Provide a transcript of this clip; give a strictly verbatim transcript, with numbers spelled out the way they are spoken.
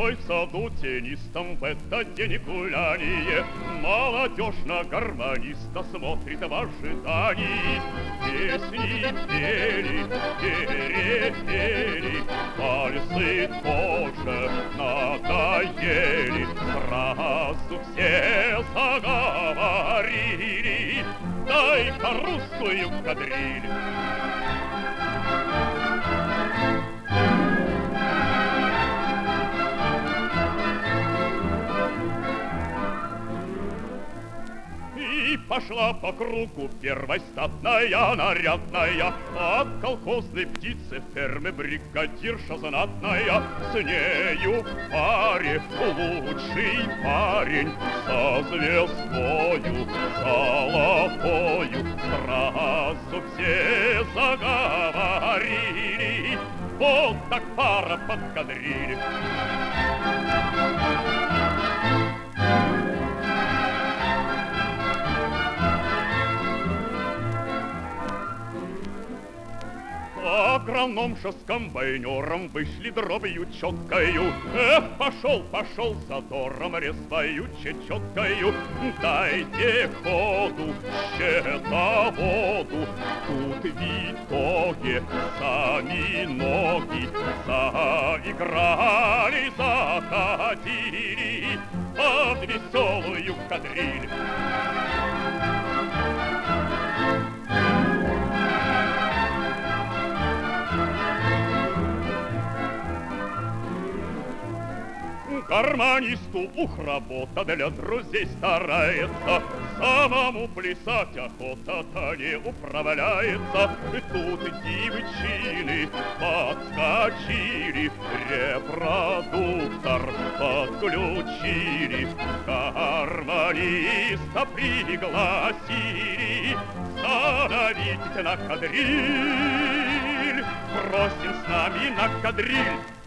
Зимой в саду тенистом в этот день гуляние молодежь на гармониста смотрит в ожидании. Песни пели, перепели, вальсы тоже надоели. Сразу все заговорили: дай-ка русскую кадриль. И пошла по кругу первая статная, нарядная, от колхозной птицы фермы бригадирша знатная. С нею в паре лучший парень со звездою золотою. Сразу все заговорили: вот так пара подкадрили. Агрономша с комбайнером вышли дробью четкою. Эх, пошел, пошел задором резвою чечеткою. Дайте ходу счетоводу, тут в итоге сами ноги заиграли, заходили под веселую кадриль. Гармонисту ух, работа для друзей старается, самому плясать охота-то не управляется. Тут девчины подскочили, репродуктор подключили, гармониста пригласили. Становитесь на кадриль, просим с нами на кадриль.